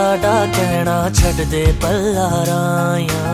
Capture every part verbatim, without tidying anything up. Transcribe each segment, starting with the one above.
साडा कहना छड़ दे पल्ला राया।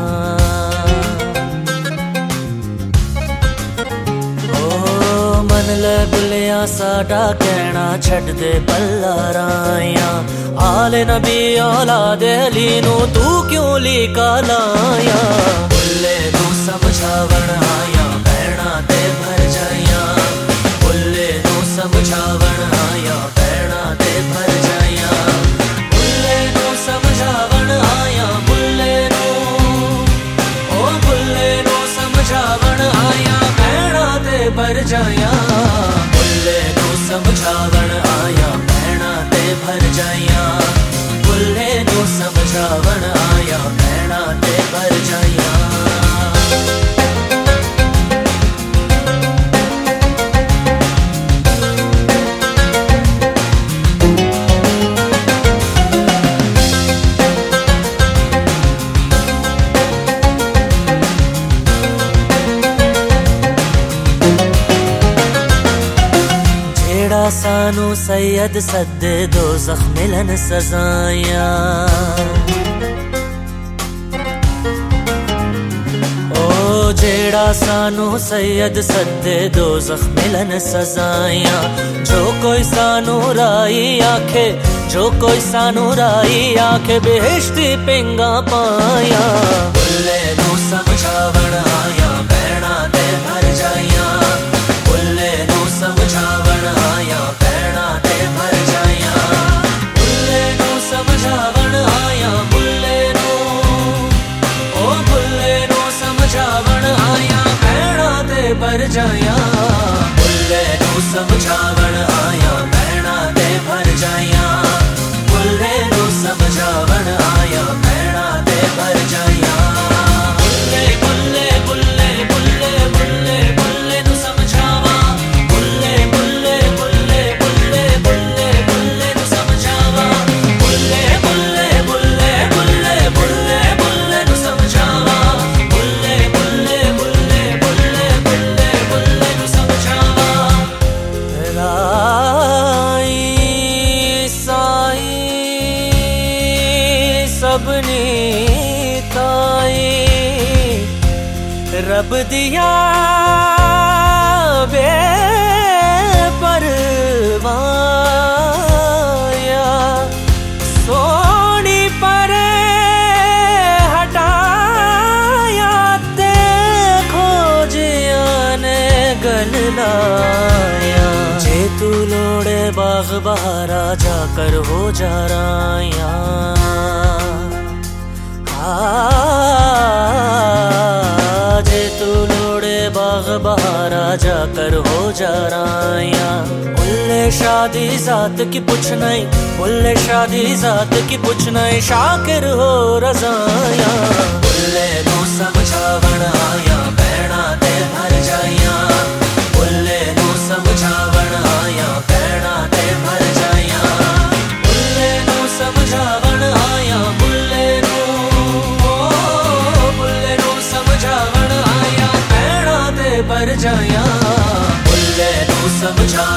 ओ मन ले बुलिया साडा कहना छड़ दे पल्ला राया। आले नबी औलाद अली नू तू क्यों लीका लाया। बुल्ले नू समझावण आया भैणा ते भर जाया। बुल्ले नू समझावण आया भैणा ते भर जाया। बुल्ले नू समझावण आया बुल्ले नू ओ बुल्ले नू समझावण आया भैणा ते भर जाया। बुल्ले नू समझावण आया भैणा ते भर जाया। बुल्ले नू समझावण आया भैणा ते भर जाया। सानू सैयद सदे दो जख्म मिलन सजाया। ओ जेड़ा सानू सैयद सदे दो जख्म मिलन सजाया। जो कोई सानू राई आखे जो कोई सानू राई आखे बेहिश्ती पिंगा पाया। बुल्ले नू समझावण आया भैणा ते भर जाया। बुल्ले नू समझावण आया भैणा ते भर जाया। बुल्ले नू समझावण आया बुल्ले नू ओ बुल्ले नू समझावण आया भैणा ते भर जाया। बुल्ले नू समझावण आया भैणा ते भर जाया। बुल्ले नू समझावण आया भैणा ते भर जाया। बुल्ले बुल्ले बुल्ले बुल्ले बुल्ले बुल्ले नू समझावा। बुल्ले बुल्ले बुल्ले बुल्ले बुल्ले बुल्ले नू समझावा। बुल्ले बुल्ले बुल्ले बुल्ले बुल्ले बुल्ले नू समझावा। बुल्ले बुल्ले बुल्ले बुल्ले बुल्ले बुल्ले नू समझावा। राई साई सबनी ताई रब दिया बे परवाया। सोनी परे हटाया ते खोजिया ने गल लाया। जे तू लोड़े बाग बहारा जाकर हो जा राया। जे तू लोड़े बाग बहारा जाकर हो जा राया। बुल्ले शादी जात की पुछ नहीं बुल्ले शादी जात की पुछ नहीं शाकिर हो रजाया। बुल्ले नू समझावण आया भैणा ते भर जाया। बुल्ले नू समझावण आया भैणा ते भर जाया। बुल्ले नू समझावण आया बुल्ले नू ओ बुल्ले नू समझावण आया भैणा ते भर जाया। बुल्ले नू समझा